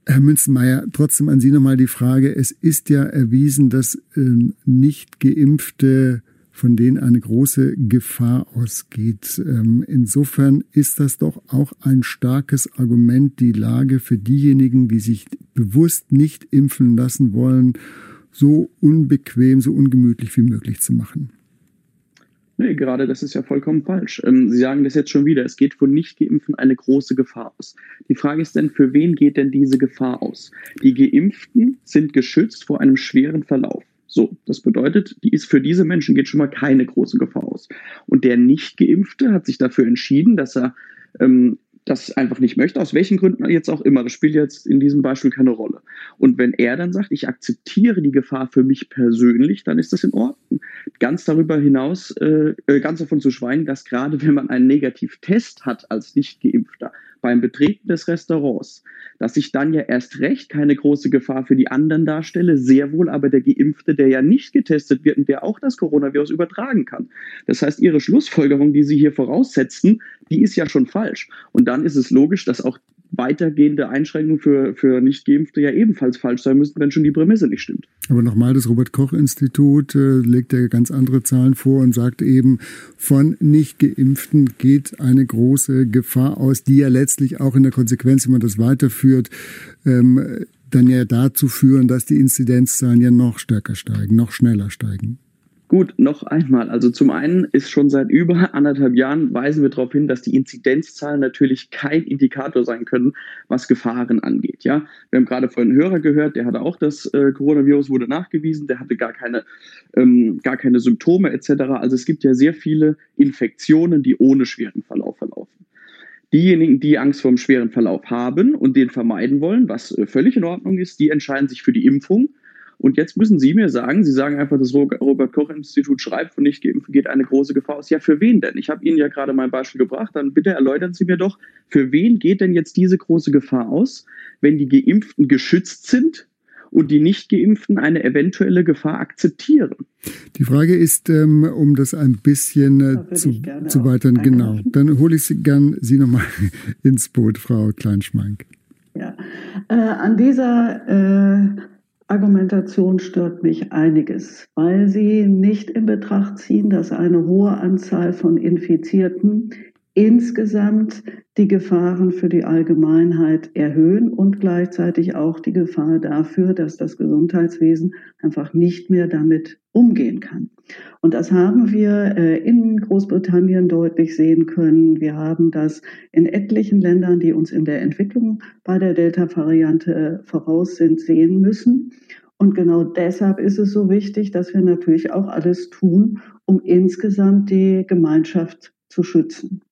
Herr Münzenmaier, trotzdem an Sie nochmal die Frage. Es ist ja erwiesen, dass nicht Geimpfte, von denen eine große Gefahr ausgeht. Insofern ist das doch auch ein starkes Argument, die Lage für diejenigen, die sich bewusst nicht impfen lassen wollen, so unbequem, so ungemütlich wie möglich zu machen. Nee, gerade das ist ja vollkommen falsch. Sie sagen das jetzt schon wieder. Es geht von Nicht-Geimpften eine große Gefahr aus. Die Frage ist denn, für wen geht denn diese Gefahr aus? Die Geimpften sind geschützt vor einem schweren Verlauf. So, das bedeutet, für diese Menschen geht schon mal keine große Gefahr aus. Und der Nicht-Geimpfte hat sich dafür entschieden, dass er das einfach nicht möchte, aus welchen Gründen jetzt auch immer. Das spielt jetzt in diesem Beispiel keine Rolle. Und wenn er dann sagt, ich akzeptiere die Gefahr für mich persönlich, dann ist das in Ordnung. Ganz darüber hinaus, ganz davon zu schweigen, dass gerade wenn man einen Negativtest hat als Nicht-Geimpfter beim Betreten des Restaurants, dass ich dann ja erst recht keine große Gefahr für die anderen darstelle, sehr wohl aber der Geimpfte, der ja nicht getestet wird und der auch das Coronavirus übertragen kann. Das heißt, Ihre Schlussfolgerung, die Sie hier voraussetzen, die ist ja schon falsch. Und dann ist es logisch, dass auch weitergehende Einschränkungen für Nicht-Geimpfte ja ebenfalls falsch sein müssten, wenn schon die Prämisse nicht stimmt. Aber nochmal, das Robert-Koch-Institut legt ja ganz andere Zahlen vor und sagt eben, von Nicht-Geimpften geht eine große Gefahr aus, die ja letztlich auch in der Konsequenz, wenn man das weiterführt, dann ja dazu führen, dass die Inzidenzzahlen ja noch stärker steigen, noch schneller steigen. Gut, noch einmal. Also zum einen ist schon seit über 1,5 Jahren weisen wir darauf hin, dass die Inzidenzzahlen natürlich kein Indikator sein können, was Gefahren angeht. Ja, wir haben gerade vorhin einen Hörer gehört, der hatte auch das Coronavirus, wurde nachgewiesen, der hatte gar keine Symptome etc. Also es gibt ja sehr viele Infektionen, die ohne schweren Verlauf verlaufen. Diejenigen, die Angst vor einem schweren Verlauf haben und den vermeiden wollen, was völlig in Ordnung ist, die entscheiden sich für die Impfung. Und jetzt müssen Sie mir sagen, Sie sagen einfach, das Robert-Koch-Institut schreibt, von Nicht-Geimpften geht eine große Gefahr aus. Ja, für wen denn? Ich habe Ihnen ja gerade mein Beispiel gebracht, dann bitte erläutern Sie mir doch, für wen geht denn jetzt diese große Gefahr aus, wenn die Geimpften geschützt sind und die Nicht-Geimpften eine eventuelle Gefahr akzeptieren? Die Frage ist, um das ein bisschen zu weitern, genau, dann hole ich Sie nochmal ins Boot, Frau Kleinschmeink. Ja, an dieser Argumentation stört mich einiges, weil sie nicht in Betracht ziehen, dass eine hohe Anzahl von Infizierten insgesamt die Gefahren für die Allgemeinheit erhöhen und gleichzeitig auch die Gefahr dafür, dass das Gesundheitswesen einfach nicht mehr damit umgehen kann. Und das haben wir in Großbritannien deutlich sehen können. Wir haben das in etlichen Ländern, die uns in der Entwicklung bei der Delta-Variante voraus sind, sehen müssen. Und genau deshalb ist es so wichtig, dass wir natürlich auch alles tun, um insgesamt die Gemeinschaft zu schützen.